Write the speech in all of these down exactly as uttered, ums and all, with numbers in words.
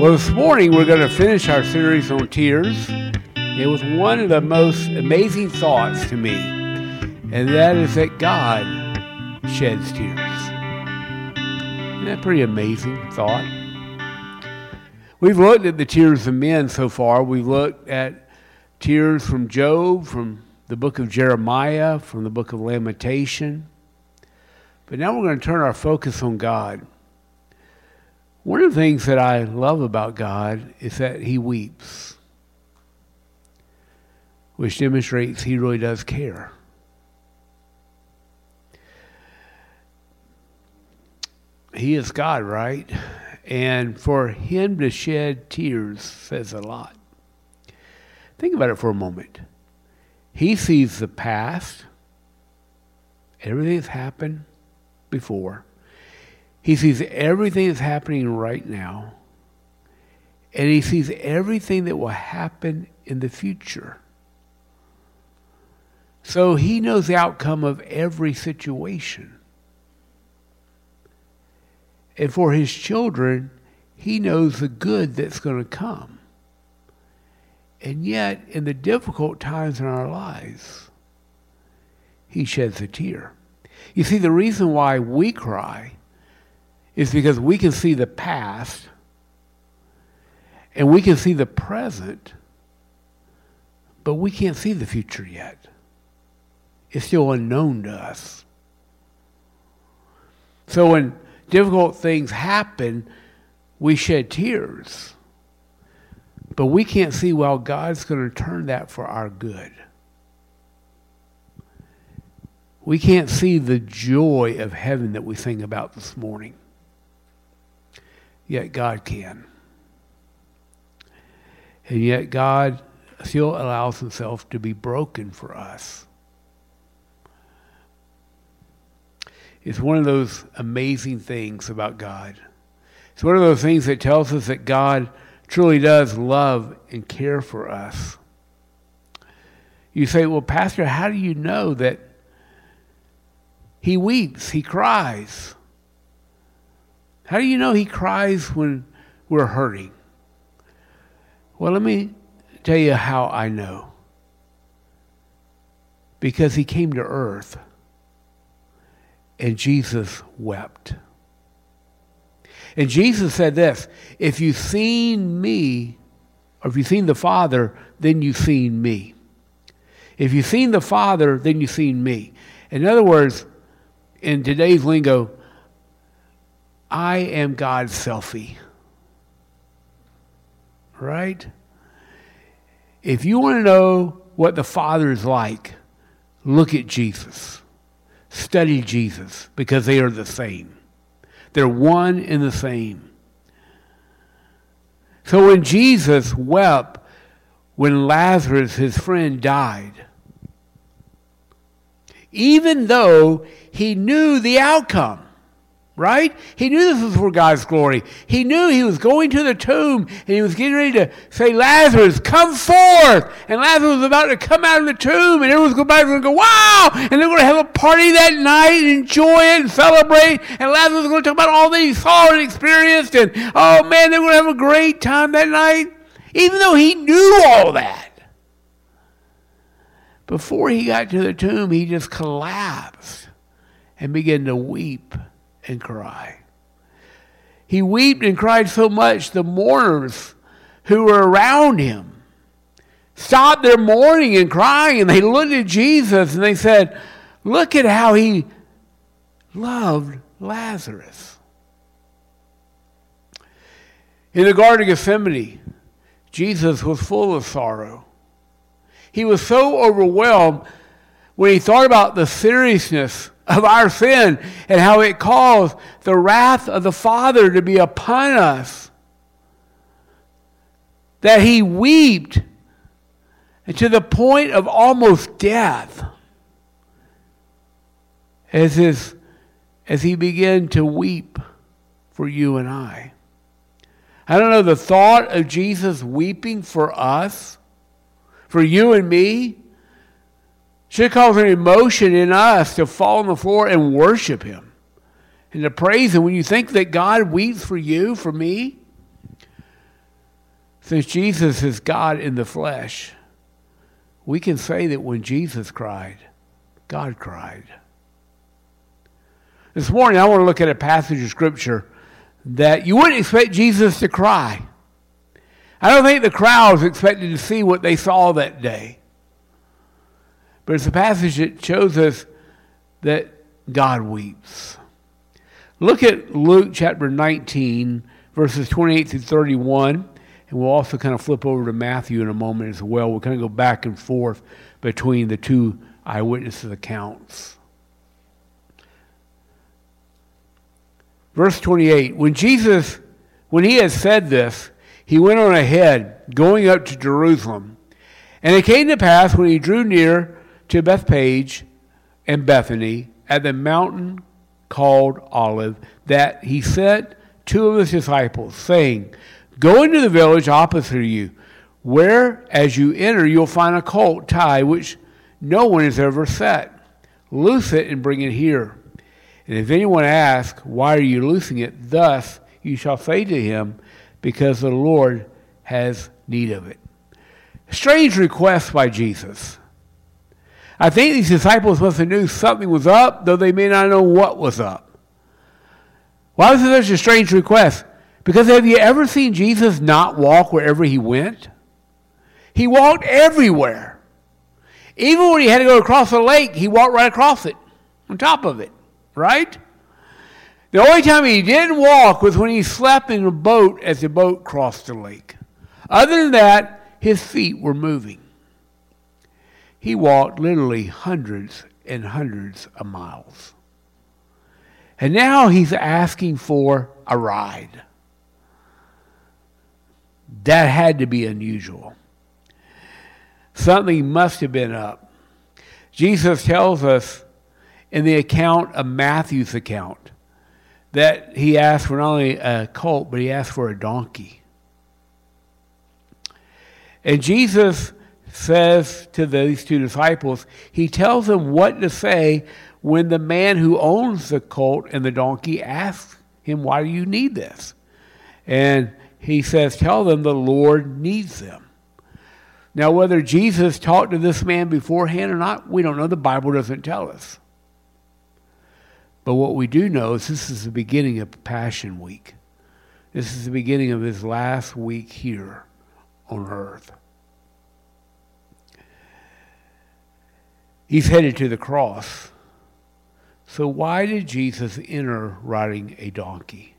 Well, this morning we're going to finish our series on tears, and with one of the most amazing thoughts to me, and that is that God sheds tears. Isn't that a pretty amazing thought? We've looked at the tears of men so far. We've looked at tears from Job, from the book of Jeremiah, from the book of Lamentation. But now we're going to turn our focus on God. One of the things that I love about God is that he weeps, which demonstrates he really does care. He is God, right? And for him to shed tears says a lot. Think about it for a moment. He sees the past, everything that's happened before. He sees everything that's happening right now, and he sees everything that will happen in the future. So he knows the outcome of every situation. And for his children, he knows the good that's going to come. And yet, in the difficult times in our lives, he sheds a tear. You see, the reason why we cry is because we can see the past and we can see the present, but we can't see the future yet. It's still unknown to us. So when difficult things happen, we shed tears, but we can't see, well, God's going to turn that for our good. We can't see the joy of heaven that we sing about this morning. Yet God can. And yet God still allows himself to be broken for us. It's one of those amazing things about God. It's one of those things that tells us that God truly does love and care for us. You say, well, Pastor, how do you know that he weeps, he cries? How do you know he cries when we're hurting? Well, let me tell you how I know. Because he came to earth and Jesus wept. And Jesus said this, if you've seen me, or if you've seen the Father, then you've seen me. If you've seen the Father, then you've seen me. In other words, in today's lingo, I am God's selfie. Right? If you want to know what the Father is like, look at Jesus. Study Jesus, because they are the same. They're one and the same. So when Jesus wept when Lazarus, his friend, died, even though he knew the outcome, right? He knew this was for God's glory. He knew he was going to the tomb and he was getting ready to say, Lazarus, come forth. And Lazarus was about to come out of the tomb and everyone's going to go, wow! And they're going to have a party that night and enjoy it and celebrate. And Lazarus is going to talk about all that he saw and experienced. And oh man, they're going to have a great time that night. Even though he knew all that. Before he got to the tomb, he just collapsed and began to weep and cry. He wept and cried so much the mourners who were around him stopped their mourning and crying, and they looked at Jesus and they said, look at how he loved Lazarus. In the Garden of Gethsemane, Jesus was full of sorrow. He was so overwhelmed when he thought about the seriousness of our sin and how it caused the wrath of the Father to be upon us, that he wept to the point of almost death as his, as he began to weep for you and I. I don't know, the thought of Jesus weeping for us, for you and me, should cause an emotion in us to fall on the floor and worship him and to praise him. When you think that God weeps for you, for me, Since Jesus is God in the flesh, we can say that when Jesus cried, God cried. This morning I want to look at a passage of Scripture that you wouldn't expect Jesus to cry. I don't think the crowds expected to see what they saw that day. But it's a passage that shows us that God weeps. Look at Luke chapter nineteen, verses twenty-eight through thirty-one. And we'll also kind of flip over to Matthew in a moment as well. We'll kind of go back and forth between the two eyewitnesses' accounts. Verse twenty-eight, when Jesus, when he had said this, he went on ahead, going up to Jerusalem. And it came to pass when he drew near to Bethphage and Bethany at the mountain called Olive, that he sent two of his disciples, saying, go into the village opposite to you, where as you enter you'll find a colt tied, which no one has ever set. Loose it and bring it here. And if anyone asks, why are you loosing it? Thus you shall say to him, because the Lord has need of it. Strange request by Jesus. I think these disciples must have knew something was up, though they may not know what was up. Why was it such a strange request? Because have you ever seen Jesus not walk wherever he went? He walked everywhere. Even when he had to go across the lake, he walked right across it, on top of it, right? The only time he didn't walk was when he slept in a boat as the boat crossed the lake. Other than that, his feet were moving. He walked literally hundreds and hundreds of miles. And now he's asking for a ride. That had to be unusual. Something must have been up. Jesus tells us in the account of Matthew's account that he asked for not only a colt, but he asked for a donkey. And Jesus says to these two disciples, he tells them what to say when the man who owns the colt and the donkey asks him, why do you need this? And he says, tell them the Lord needs them. Now, whether Jesus talked to this man beforehand or not, we don't know. The Bible doesn't tell us. But what we do know is this is the beginning of Passion Week. This is the beginning of his last week here on earth. He's headed to the cross. So why did Jesus enter riding a donkey?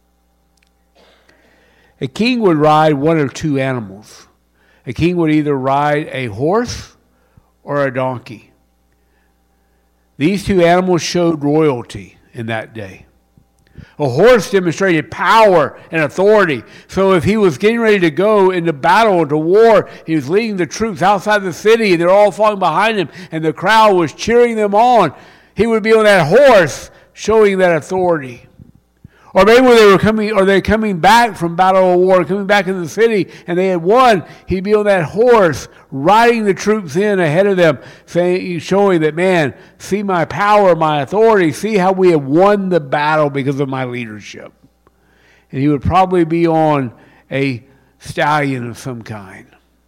A king would ride one of two animals. A king would either ride a horse or a donkey. These two animals showed royalty in that day. A horse demonstrated power and authority. So if he was getting ready to go into battle or to war, he was leading the troops outside the city, and they're all following behind him, and the crowd was cheering them on, he would be on that horse showing that authority. Or maybe when they were coming, or they're coming back from battle or war, coming back into the city, and they had won, he'd be on that horse, riding the troops in ahead of them, saying, showing that, man, see my power, my authority, see how we have won the battle because of my leadership. And he would probably be on a stallion of some kind.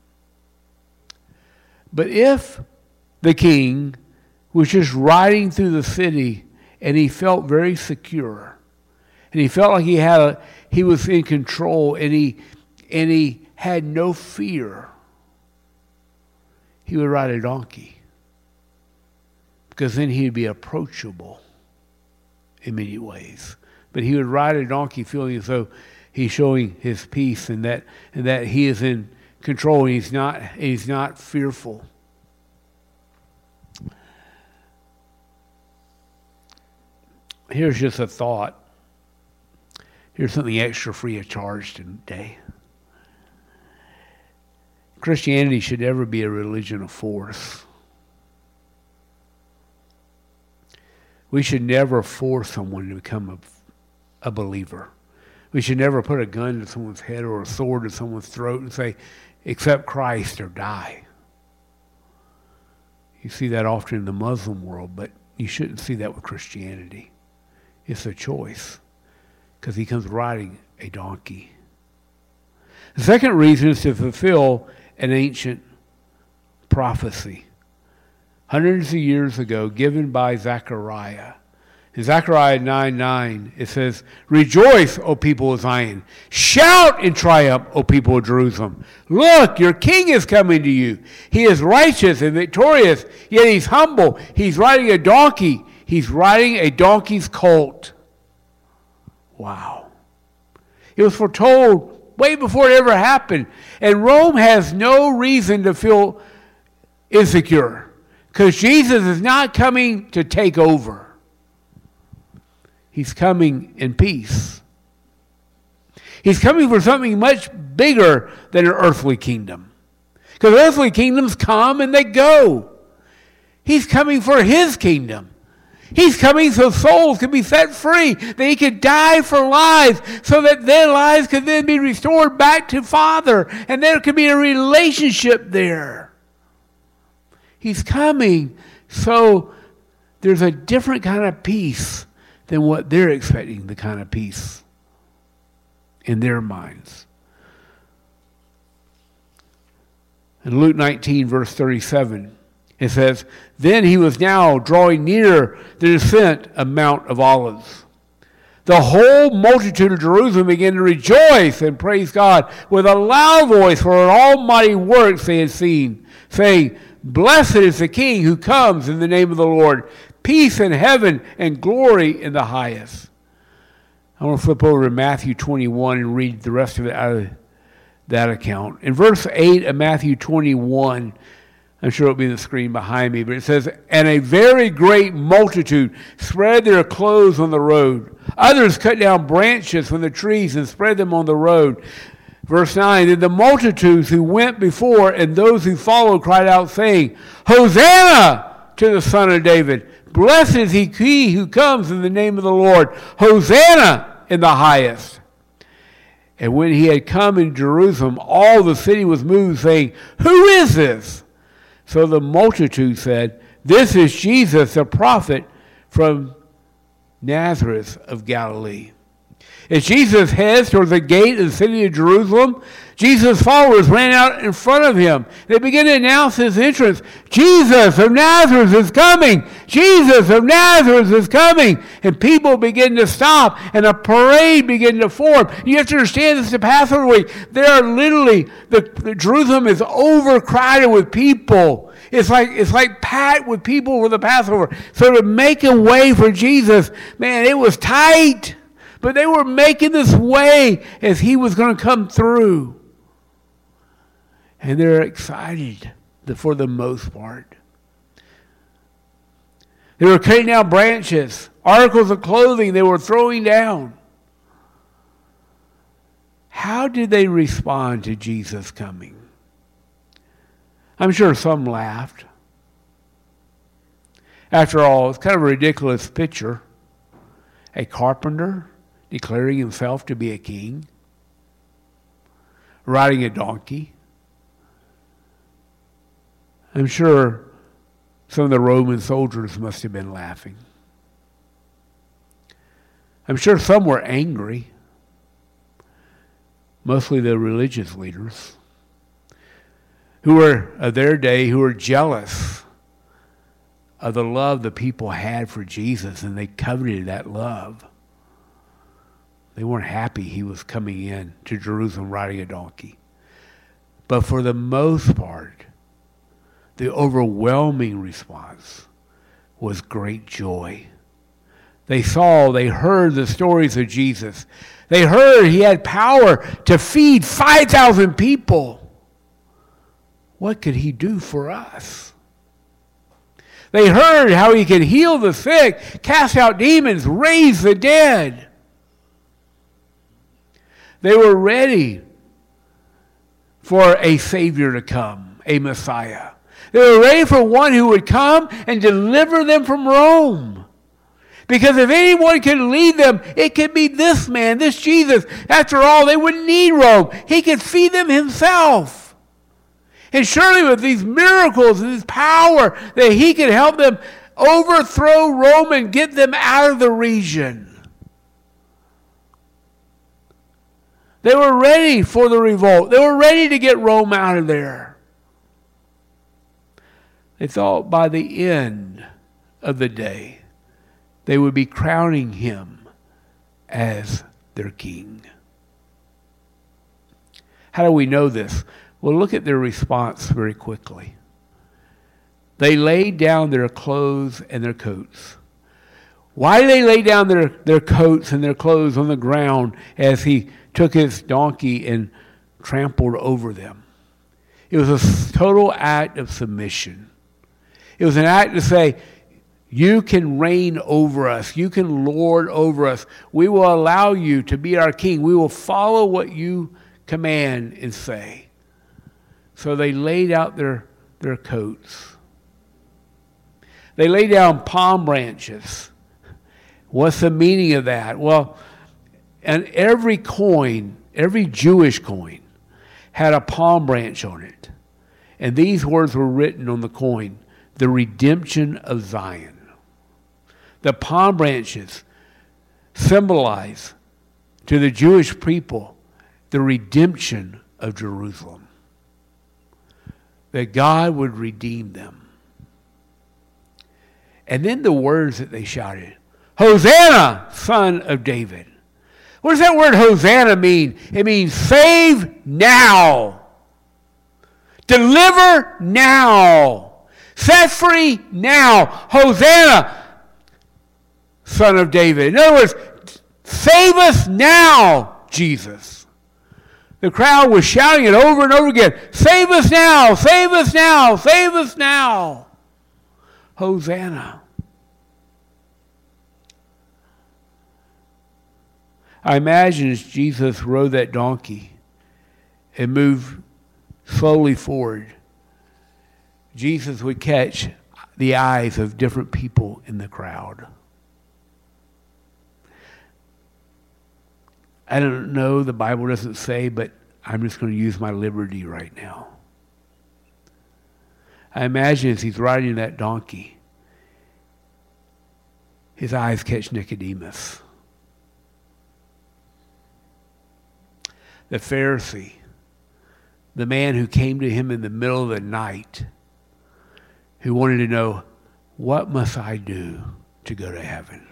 But if the king was just riding through the city and he felt very secure, and he felt like he had a, he was in control, and he and he had no fear, he would ride a donkey. Because then he'd be approachable in many ways. But he would ride a donkey feeling as though he's showing his peace, and that and that he is in control, and he's not he's not fearful. Here's just a thought. Here's something extra free of charge today. Christianity should never be a religion of force. We should never force someone to become a, a believer. We should never put a gun to someone's head or a sword to someone's throat and say, accept Christ or die. You see that often in the Muslim world, but you shouldn't see that with Christianity. It's a choice. Because he comes riding a donkey. The second reason is to fulfill an ancient prophecy, hundreds of years ago, given by Zechariah. In Zechariah nine nine, it says, "Rejoice, O people of Zion. Shout in triumph, O people of Jerusalem. Look, your king is coming to you. He is righteous and victorious, yet he's humble. He's riding a donkey. He's riding a donkey's colt." Wow. It was foretold way before it ever happened. And Rome has no reason to feel insecure, because Jesus is not coming to take over. He's coming in peace. He's coming for something much bigger than an earthly kingdom. Because earthly kingdoms come and they go. He's coming for his kingdom. He's coming so souls can be set free, that he could die for lives, so that their lives could then be restored back to Father, and there could be a relationship there. He's coming so there's a different kind of peace than what they're expecting, the kind of peace in their minds. In Luke nineteen, verse thirty-seven, it says, "Then he was now drawing near the descent of Mount of Olives. The whole multitude of Jerusalem began to rejoice and praise God with a loud voice for an almighty works they had seen, saying, 'Blessed is the King who comes in the name of the Lord. Peace in heaven and glory in the highest.'" I want to flip over to Matthew twenty-one and read the rest of it out of that account. In verse eight of Matthew twenty-one, I'm sure it'll be on the screen behind me, but it says, "And a very great multitude spread their clothes on the road. Others cut down branches from the trees and spread them on the road." Verse nine, "And the multitudes who went before and those who followed cried out, saying, 'Hosanna to the Son of David. Blessed is he who comes in the name of the Lord. Hosanna in the highest.' And when he had come in Jerusalem, all the city was moved, saying, 'Who is this?' So the multitude said, 'This is Jesus, the prophet from Nazareth of Galilee.' As Jesus heads towards the gate of the city of Jerusalem, Jesus' followers ran out in front of him. They began to announce his entrance. "Jesus of Nazareth is coming! Jesus of Nazareth is coming!" And people began to stop, and a parade began to form. You have to understand, this is the Passover week. There are literally, the, the Jerusalem is overcrowded with people. It's like it's like packed with people for the Passover. So to make a way for Jesus, man, it was tight. But they were making this way as he was going to come through. And they're excited for the most part. They were cutting down branches, articles of clothing they were throwing down. How did they respond to Jesus coming? I'm sure some laughed. After all, it's kind of a ridiculous picture. A carpenter declaring himself to be a king, riding a donkey. I'm sure some of the Roman soldiers must have been laughing. I'm sure some were angry, mostly the religious leaders, who were of their day, who were jealous of the love the people had for Jesus, and they coveted that love. They weren't happy he was coming in to Jerusalem riding a donkey. But for the most part, the overwhelming response was great joy. They saw, they heard the stories of Jesus. They heard he had power to feed five thousand people. What could he do for us? They heard how he could heal the sick, cast out demons, raise the dead. They were ready for a Savior to come, a Messiah. They were ready for one who would come and deliver them from Rome. Because if anyone could lead them, it could be this man, this Jesus. After all, they wouldn't need Rome. He could feed them himself. And surely with these miracles and this power, that he could help them overthrow Rome and get them out of the region. They were ready for the revolt. They were ready to get Rome out of there. They thought by the end of the day, they would be crowning him as their king. How do we know this? Well, look at their response very quickly. They laid down their clothes and their coats. Why did they lay down their, their coats and their clothes on the ground as he took his donkey and trampled over them? It was a total act of submission. It was an act to say, you can reign over us. You can lord over us. We will allow you to be our king. We will follow what you command and say. So they laid out their, their coats. They laid down palm branches. What's the meaning of that? Well, and every coin, every Jewish coin, had a palm branch on it. And these words were written on the coin: the redemption of Zion. The palm branches symbolize to the Jewish people the redemption of Jerusalem. That God would redeem them. And then the words that they shouted: Hosanna, son of David. What does that word Hosanna mean? It means save now. Deliver now. Set free now. Hosanna, son of David. In other words, save us now, Jesus. The crowd was shouting it over and over again. Save us now. Save us now. Save us now. Hosanna. I imagine as Jesus rode that donkey and moved slowly forward, Jesus would catch the eyes of different people in the crowd. I don't know, the Bible doesn't say, but I'm just going to use my liberty right now. I imagine as he's riding that donkey, his eyes catch Nicodemus, the Pharisee, the man who came to him in the middle of the night, who wanted to know, what must I do to go to heaven?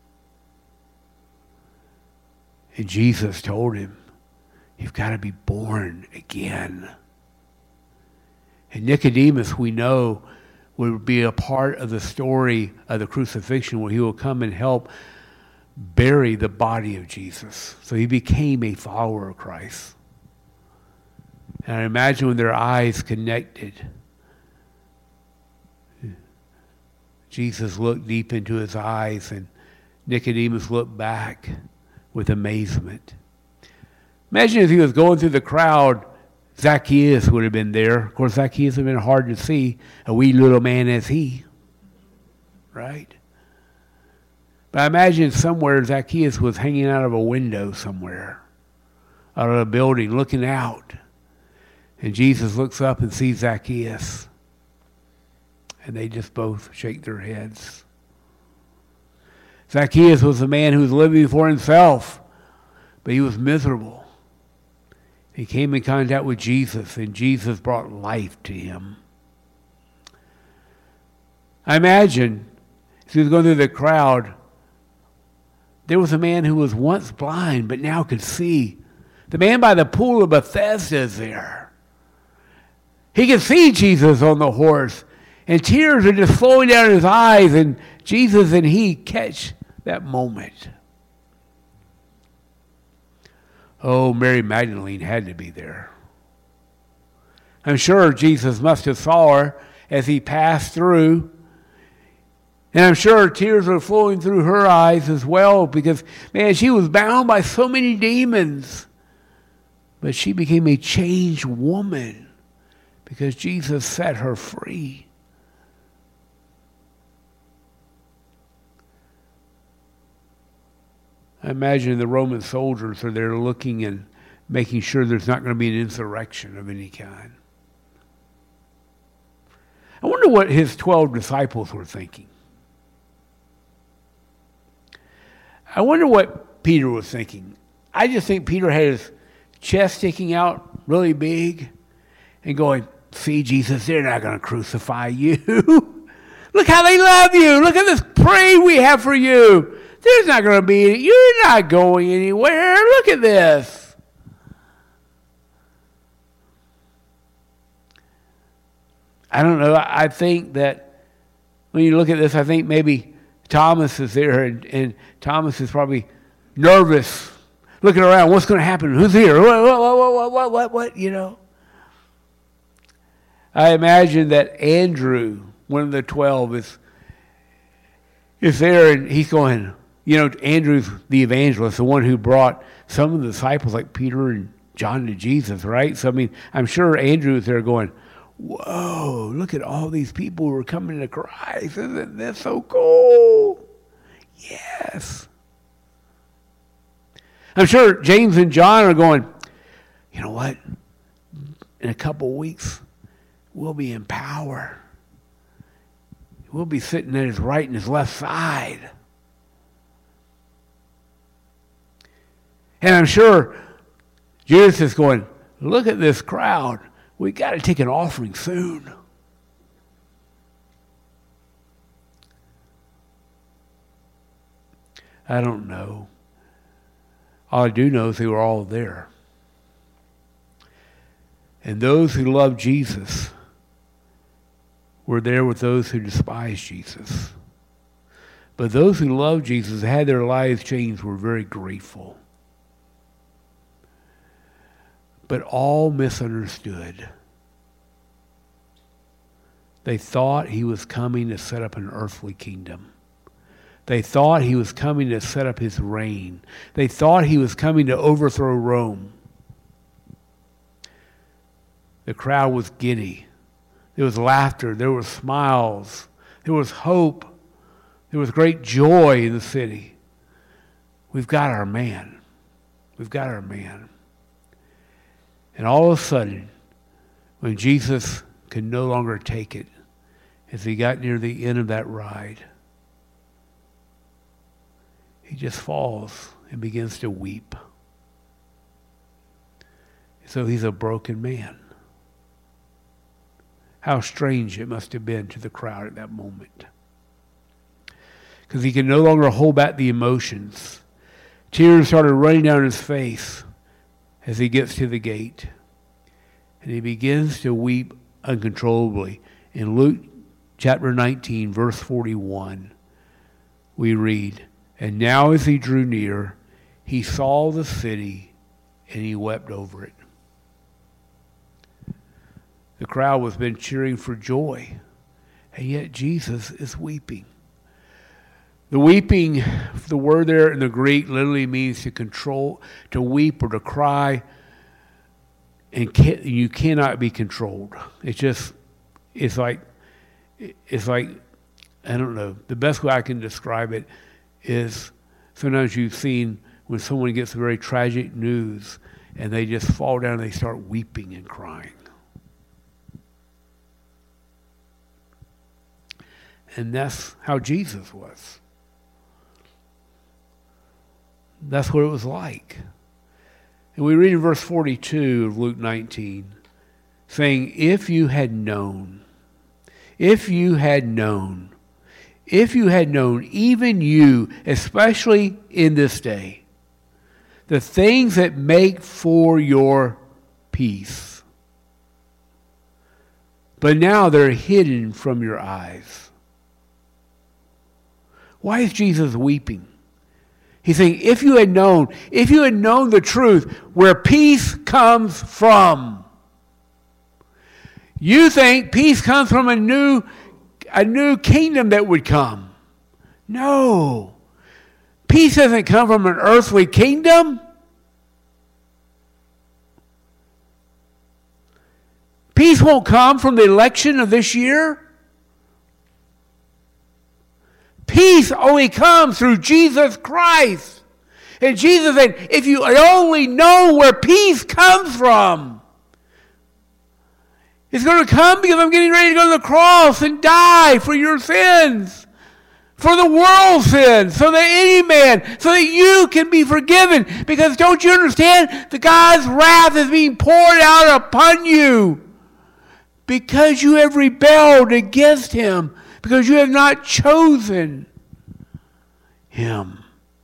And Jesus told him, you've got to be born again. And Nicodemus, we know, would be a part of the story of the crucifixion where he will come and help bury the body of Jesus. So he became a follower of Christ. And I imagine when their eyes connected, Jesus looked deep into his eyes and Nicodemus looked back with amazement. Imagine if he was going through the crowd, Zacchaeus would have been there. Of course, Zacchaeus would have been hard to see, a wee little man as he, right? But I imagine somewhere Zacchaeus was hanging out of a window somewhere, out of a building, looking out. And Jesus looks up and sees Zacchaeus. And they just both shake their heads. Zacchaeus was a man who was living for himself, but he was miserable. He came in contact with Jesus, and Jesus brought life to him. I imagine, as he was going through the crowd, there was a man who was once blind, but now could see. The man by the pool of Bethesda is there. He could see Jesus on the horse, and tears are just flowing down his eyes, and Jesus and he catch that moment. Oh, Mary Magdalene had to be there. I'm sure Jesus must have saw her as he passed through. And I'm sure tears were flowing through her eyes as well because, man, she was bound by so many demons. But she became a changed woman because Jesus set her free. I imagine the Roman soldiers are there looking and making sure there's not going to be an insurrection of any kind. I wonder what his twelve disciples were thinking. I wonder what Peter was thinking. I just think Peter had his chest sticking out really big and going, see, Jesus, they're not going to crucify you. Look how they love you. Look at this parade we have for you. There's not going to be, you're not going anywhere. Look at this. I don't know. I think that when you look at this, I think maybe Thomas is there, and, and Thomas is probably nervous, looking around. What's going to happen? Who's here? What, what, what, what, what, what, what, you know? I imagine that Andrew, one of the twelve, is, is there, and he's going, you know, Andrew's the evangelist, the one who brought some of the disciples like Peter and John to Jesus, right? So, I mean, I'm sure Andrew is there going, whoa, look at all these people who are coming to Christ. Isn't this so cool? Yes. I'm sure James and John are going, you know what? In a couple of weeks, we'll be in power. We'll be sitting at his right and his left side. And I'm sure Judas is going, look at this crowd. We got to take an offering soon. I don't know. All I do know is they were all there. And those who loved Jesus were there with those who despised Jesus. But those who loved Jesus, had their lives changed, were very grateful. But all misunderstood. They thought he was coming to set up an earthly kingdom. They thought he was coming to set up his reign. They thought he was coming to overthrow Rome. The crowd was giddy. There was laughter. There were smiles. There was hope. There was great joy in the city. We've got our man. We've got our man. And all of a sudden, when Jesus could no longer take it, as he got near the end of that ride, he just falls and begins to weep. So he's a broken man. How strange it must have been to the crowd at that moment. Because he can no longer hold back the emotions. Tears started running down his face as he gets to the gate. And he begins to weep uncontrollably. In Luke chapter nineteen, verse forty-one, we read, and now as he drew near, he saw the city and he wept over it. The crowd was been cheering for joy, and yet Jesus is weeping. The weeping, the word there in the Greek literally means to control, to weep or to cry, and can, you cannot be controlled. It's just, it's like, it's like, I don't know, the best way I can describe it is sometimes you've seen when someone gets very tragic news and they just fall down and they start weeping and crying. And that's how Jesus was. That's what it was like. And we read in verse forty-two of Luke nineteen, saying, if you had known, if you had known, if you had known, even you, especially in this day, the things that make for your peace. But now they're hidden from your eyes. Why is Jesus weeping? He's saying, if you had known, if you had known the truth, where peace comes from. You think peace comes from a new, a new kingdom that would come. No. Peace doesn't come from an earthly kingdom. Peace won't come from the election of this year. Peace only comes through Jesus Christ. And Jesus said, if you only know where peace comes from, it's going to come because I'm getting ready to go to the cross and die for your sins. for the world's sin, so that any man, so that you can be forgiven. Because don't you understand? The God's wrath is being poured out upon you because you have rebelled against him, because you have not chosen him.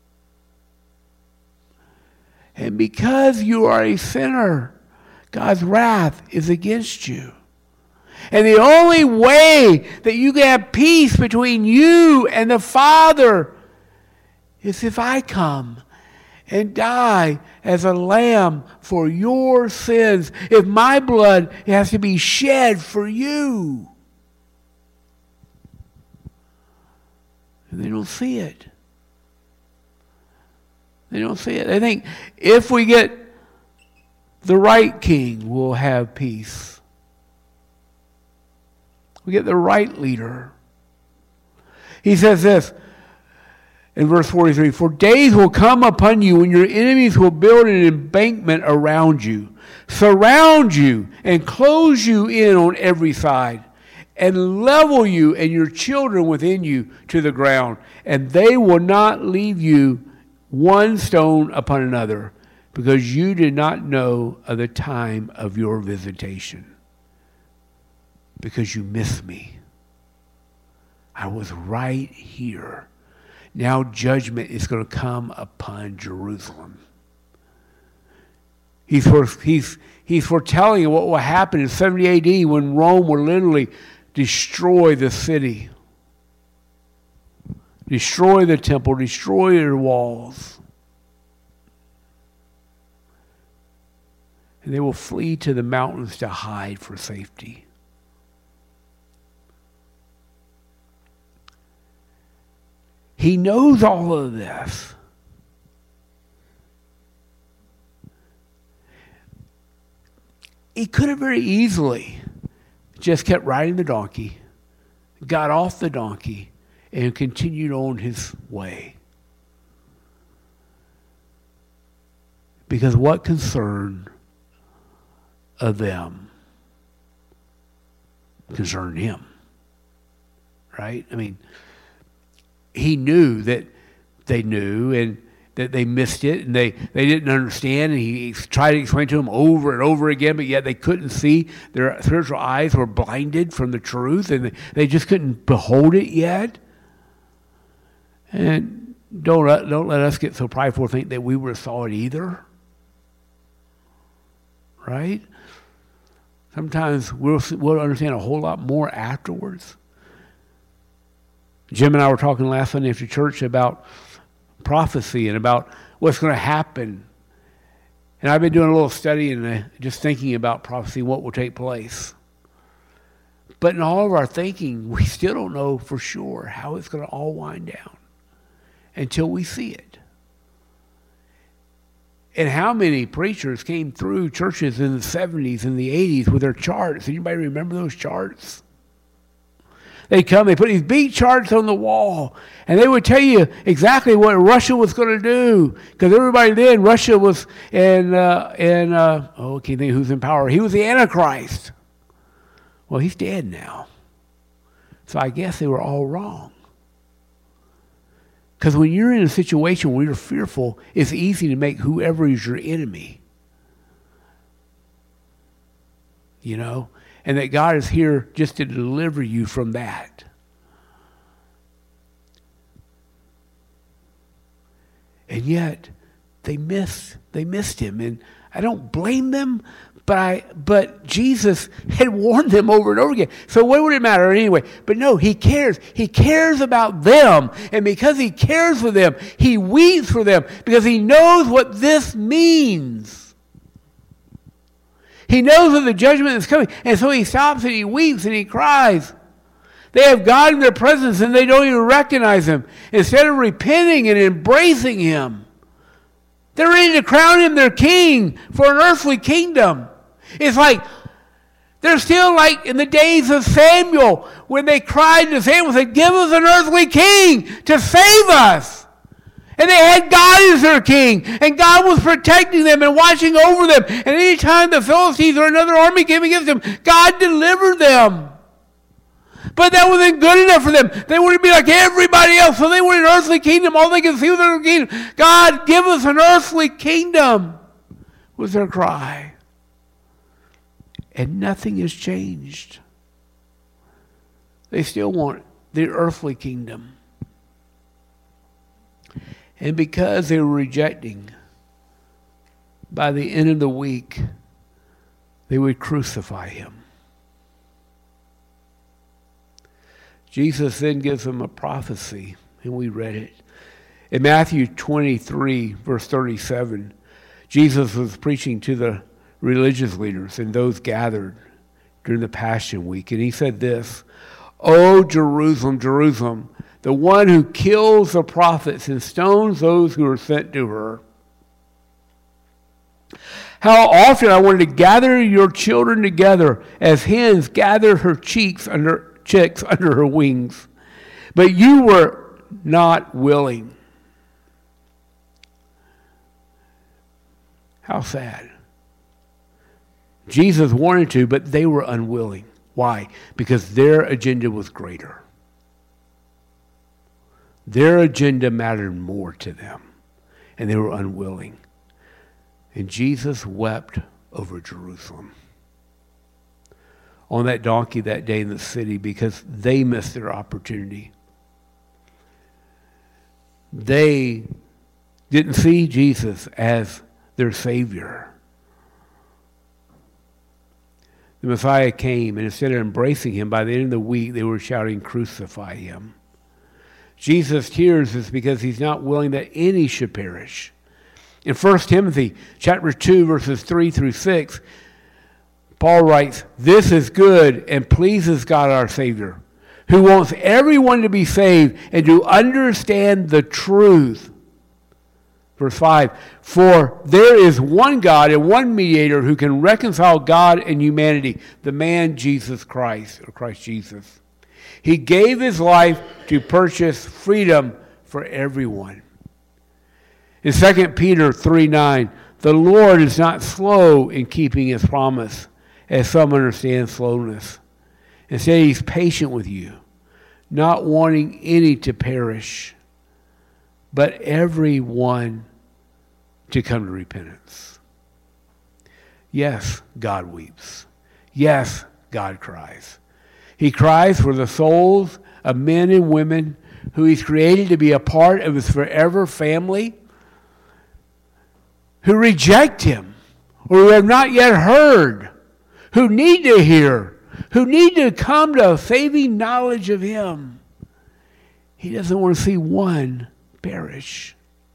And because you are a sinner, God's wrath is against you. And the only way that you can have peace between you and the Father is if I come and die as a lamb for your sins. If my blood has to be shed for you. And they don't see it. They don't see it. They think if we get the right king, we'll have peace. We get the right leader. He says this in verse forty-three, for days will come upon you when your enemies will build an embankment around you, surround you, and close you in on every side, and level you and your children within you to the ground, and they will not leave you one stone upon another, because you did not know of the time of your visitation. Because you missed me. I was right here. Now judgment is going to come upon Jerusalem. He's, for, he's, he's foretelling what will happen in seventy A D when Rome will literally destroy the city. Destroy the temple, destroy their walls. And they will flee to the mountains to hide for safety. He knows all of this. He could have very easily just kept riding the donkey, got off the donkey, and continued on his way. Because what concern of them concerned him? Right? I mean, he knew that they knew and that they missed it and they, they didn't understand, and he tried to explain to them over and over again, but yet they couldn't see. Their spiritual eyes were blinded from the truth, and they just couldn't behold it yet. And don't let, don't let us get so prideful to think that we would have saw it either. Right? Sometimes we'll, we'll understand a whole lot more afterwards. Jim and I were talking last Sunday after church about prophecy and about what's going to happen. And I've been doing a little study and uh, just thinking about prophecy, what will take place. But in all of our thinking, we still don't know for sure how it's going to all wind down until we see it. And how many preachers came through churches in the seventies and the eighties with their charts? Anybody remember those charts? They come, they put these big charts on the wall, and they would tell you exactly what Russia was going to do. Because everybody then, Russia was in, uh, in uh, oh, I can't think who's in power. He was the Antichrist. Well, he's dead now. So I guess they were all wrong. Because when you're in a situation where you're fearful, it's easy to make whoever is your enemy. You know? And that God is here just to deliver you from that. And yet, they missed, they missed him. And I don't blame them, but I, but Jesus had warned them over and over again. So what would it matter anyway? But no, he cares. He cares about them. And because he cares for them, he weeps for them because he knows what this means. He knows of the judgment that's coming. And so he stops and he weeps and he cries. They have God in their presence and they don't even recognize him. Instead of repenting and embracing him, they're ready to crown him their king for an earthly kingdom. It's like, they're still like in the days of Samuel when they cried to Samuel and said, give us an earthly king to save us. And they had God as their king. And God was protecting them and watching over them. And any time the Philistines or another army came against them, God delivered them. But that wasn't good enough for them. They wanted to be like everybody else, so they wanted an earthly kingdom. All they could see was an earthly kingdom. God, give us an earthly kingdom, was their cry. And nothing has changed. They still want the earthly kingdom. And because they were rejecting, by the end of the week, they would crucify him. Jesus then gives them a prophecy, and we read it. In Matthew twenty-three, verse thirty-seven, Jesus was preaching to the religious leaders and those gathered during the Passion Week, and he said this, "O Jerusalem, Jerusalem, the one who kills the prophets and stones those who are sent to her. How often I wanted to gather your children together as hens gather her cheeks under chicks under her wings, but you were not willing." How sad. Jesus wanted to, but they were unwilling. Why? Because their agenda was greater. Their agenda mattered more to them, and they were unwilling. And Jesus wept over Jerusalem on that donkey that day in the city because they missed their opportunity. They didn't see Jesus as their Savior. The Messiah came, and instead of embracing him, by the end of the week, they were shouting, "Crucify him." Jesus' tears is because he's not willing that any should perish. In First Timothy chapter two, verses three through six, Paul writes, "This is good and pleases God our Savior, who wants everyone to be saved and to understand the truth." Verse five, "For there is one God and one mediator who can reconcile God and humanity, the man Jesus Christ," or Christ Jesus. "He gave his life to purchase freedom for everyone." In Second Peter three nine, "The Lord is not slow in keeping his promise, as some understand slowness. Instead, he's patient with you, not wanting any to perish, but everyone to come to repentance." Yes, God weeps. Yes, God cries. He cries for the souls of men and women who he's created to be a part of his forever family, who reject him, or who have not yet heard, who need to hear, who need to come to a saving knowledge of him. He doesn't want to see one perish.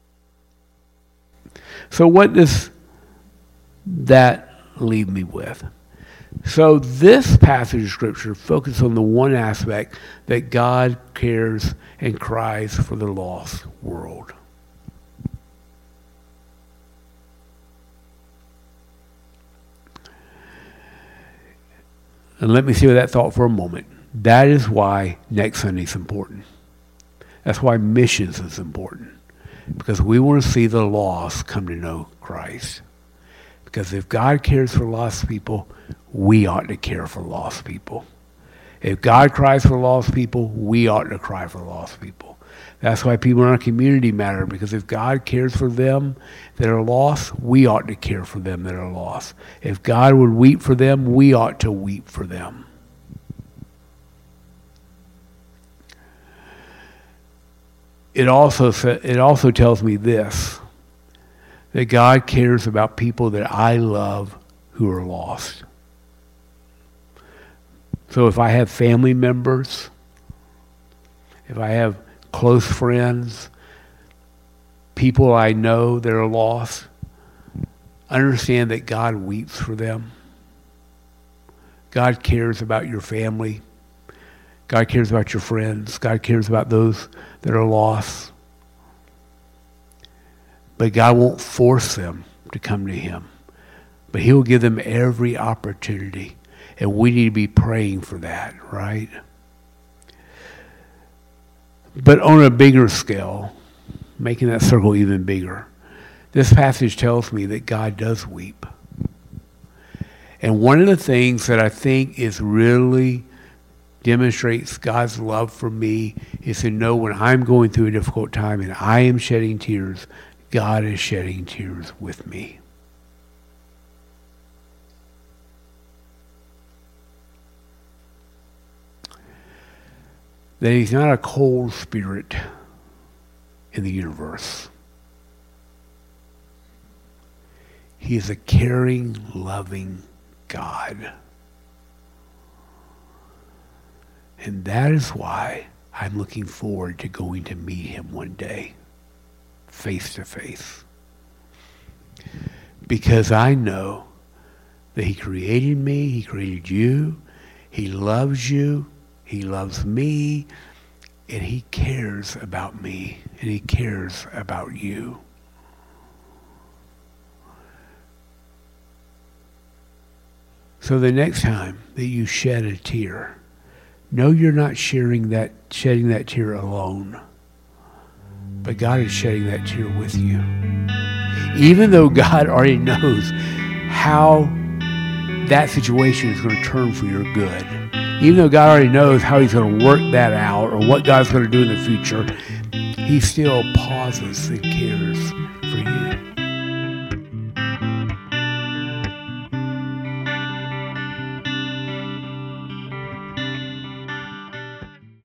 So what does that leave me with? So this passage of Scripture focuses on the one aspect that God cares and cries for the lost world. And let me see that thought for a moment. That is why next Sunday is important. That's why missions is important. Because we want to see the lost come to know Christ. Because if God cares for lost people, we ought to care for lost people. If God cries for lost people, we ought to cry for lost people. That's why people in our community matter, because if God cares for them that are lost, we ought to care for them that are lost. If God would weep for them, we ought to weep for them. It also it also tells me this, that God cares about people that I love who are lost. So if I have family members, if I have close friends, people I know that are lost, understand that God weeps for them. God cares about your family. God cares about your friends. God cares about those that are lost. But God won't force them to come to him. But he'll give them every opportunity. And we need to be praying for that, right? But on a bigger scale, making that circle even bigger, this passage tells me that God does weep. And one of the things that I think is really demonstrates God's love for me is to know when I'm going through a difficult time and I am shedding tears, God is shedding tears with me. That he's not a cold spirit in the universe. He is a caring, loving God. And that is why I'm looking forward to going to meet him one day, face to face. Because I know that he created me, he created you, he loves you, he loves me, and he cares about me, and he cares about you. So the next time that you shed a tear, know you're not sharing that, shedding that tear alone, but God is shedding that tear with you. Even though God already knows how that situation is going to turn for your good, even though God already knows how he's going to work that out or what God's going to do in the future, he still pauses and cares